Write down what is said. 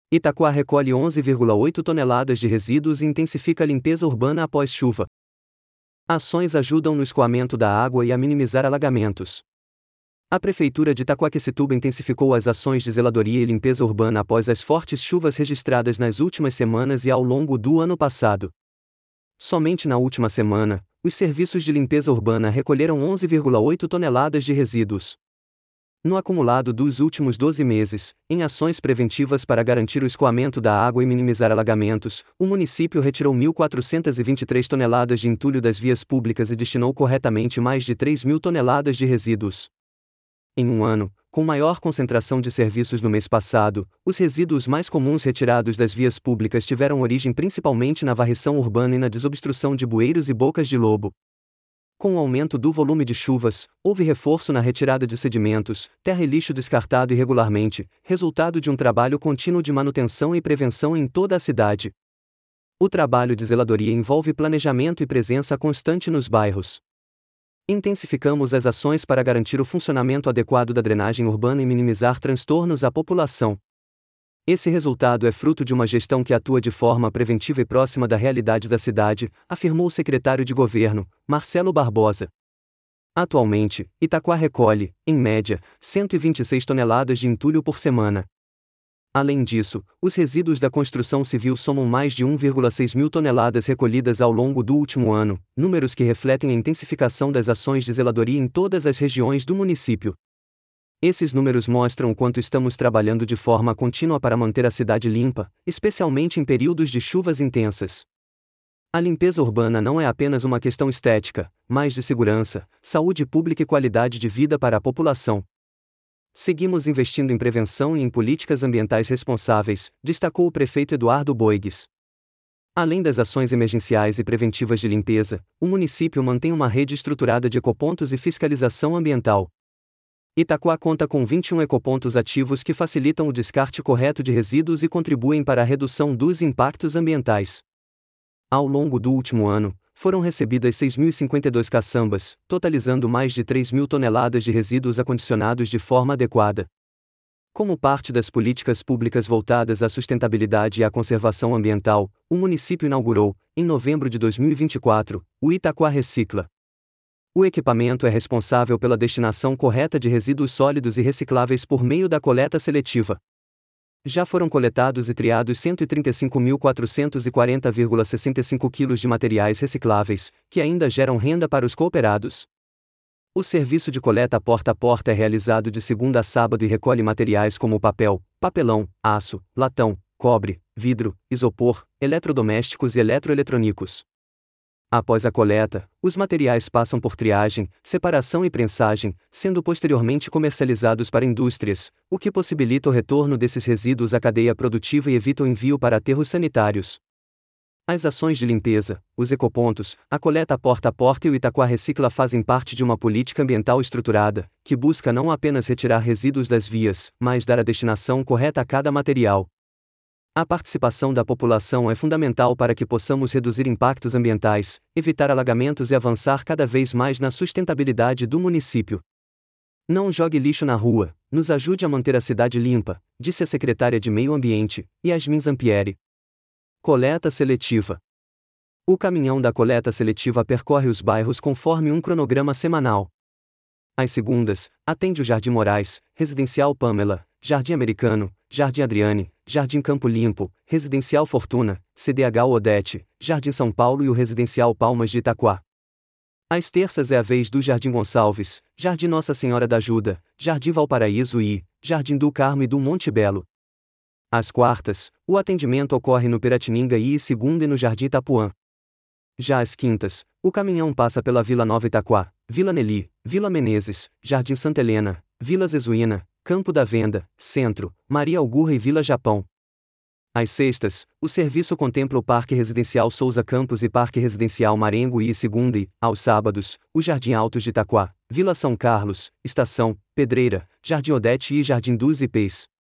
Itaquá recolhe 11,8 toneladas de resíduos e intensifica a limpeza urbana após chuva. Ações ajudam no escoamento da água e a minimizar alagamentos. A Prefeitura de Itaquaquecetuba intensificou as ações de zeladoria e limpeza urbana após as fortes chuvas registradas nas últimas semanas e ao longo do ano passado. Somente na última semana, os serviços de limpeza urbana recolheram 11,8 toneladas de resíduos. No acumulado dos últimos 12 meses, em ações preventivas para garantir o escoamento da água e minimizar alagamentos, o município retirou 1.423 toneladas de entulho das vias públicas e destinou corretamente mais de 3.000 toneladas de resíduos. Em um ano, com maior concentração de serviços no mês passado, os resíduos mais comuns retirados das vias públicas tiveram origem principalmente na varrição urbana e na desobstrução de bueiros e bocas de lobo. Com o aumento do volume de chuvas, houve reforço na retirada de sedimentos, terra e lixo descartado irregularmente, resultado de um trabalho contínuo de manutenção e prevenção em toda a cidade. O trabalho de zeladoria envolve planejamento e presença constante nos bairros. Intensificamos as ações para garantir o funcionamento adequado da drenagem urbana e minimizar transtornos à população. Esse resultado é fruto de uma gestão que atua de forma preventiva e próxima da realidade da cidade, afirmou o secretário de Governo, Marcelo Barbosa. Atualmente, Itaquá recolhe, em média, 126 toneladas de entulho por semana. Além disso, os resíduos da construção civil somam mais de 1,6 mil toneladas recolhidas ao longo do último ano, números que refletem a intensificação das ações de zeladoria em todas as regiões do município. Esses números mostram o quanto estamos trabalhando de forma contínua para manter a cidade limpa, especialmente em períodos de chuvas intensas. A limpeza urbana não é apenas uma questão estética, mas de segurança, saúde pública e qualidade de vida para a população. Seguimos investindo em prevenção e em políticas ambientais responsáveis, destacou o prefeito Eduardo Boigues. Além das ações emergenciais e preventivas de limpeza, o município mantém uma rede estruturada de ecopontos e fiscalização ambiental. Itaquá conta com 21 ecopontos ativos que facilitam o descarte correto de resíduos e contribuem para a redução dos impactos ambientais. Ao longo do último ano, foram recebidas 6.052 caçambas, totalizando mais de 3.000 toneladas de resíduos acondicionados de forma adequada. Como parte das políticas públicas voltadas à sustentabilidade e à conservação ambiental, o município inaugurou, em novembro de 2024, o Itaquá Recicla. O equipamento é responsável pela destinação correta de resíduos sólidos e recicláveis por meio da coleta seletiva. Já foram coletados e triados 135.440,65 kg de materiais recicláveis, que ainda geram renda para os cooperados. O serviço de coleta porta a porta é realizado de segunda a sábado e recolhe materiais como papel, papelão, aço, latão, cobre, vidro, isopor, eletrodomésticos e eletroeletrônicos. Após a coleta, os materiais passam por triagem, separação e prensagem, sendo posteriormente comercializados para indústrias, o que possibilita o retorno desses resíduos à cadeia produtiva e evita o envio para aterros sanitários. As ações de limpeza, os ecopontos, a coleta porta a porta e o Itaquá Recicla fazem parte de uma política ambiental estruturada, que busca não apenas retirar resíduos das vias, mas dar a destinação correta a cada material. A participação da população é fundamental para que possamos reduzir impactos ambientais, evitar alagamentos e avançar cada vez mais na sustentabilidade do município. Não jogue lixo na rua, nos ajude a manter a cidade limpa, disse a secretária de Meio Ambiente, Yasmin Zampieri. Coleta seletiva. O caminhão da coleta seletiva percorre os bairros conforme um cronograma semanal. Às segundas, atende o Jardim Moraes, Residencial Pamela, Jardim Americano, Jardim Adriane, Jardim Campo Limpo, Residencial Fortuna, CDH Odete, Jardim São Paulo e o Residencial Palmas de Itaquá. Às terças é a vez do Jardim Gonçalves, Jardim Nossa Senhora da Ajuda, Jardim Valparaíso e Jardim do Carmo e do Monte Belo. Às quartas, o atendimento ocorre no Piratininga e segunda e no Jardim Itapuã. Já às quintas, o caminhão passa pela Vila Nova Itaquá, Vila Nelly, Vila Menezes, Jardim Santa Helena, Vila Zezuína, Campo da Venda, Centro, Maria Augurra e Vila Japão. Às sextas, o serviço contempla o Parque Residencial Souza Campos e Parque Residencial Marengo e segunda e, aos sábados, o Jardim Altos de Itaquá, Vila São Carlos, Estação, Pedreira, Jardim Odete e Jardim dos Ipês.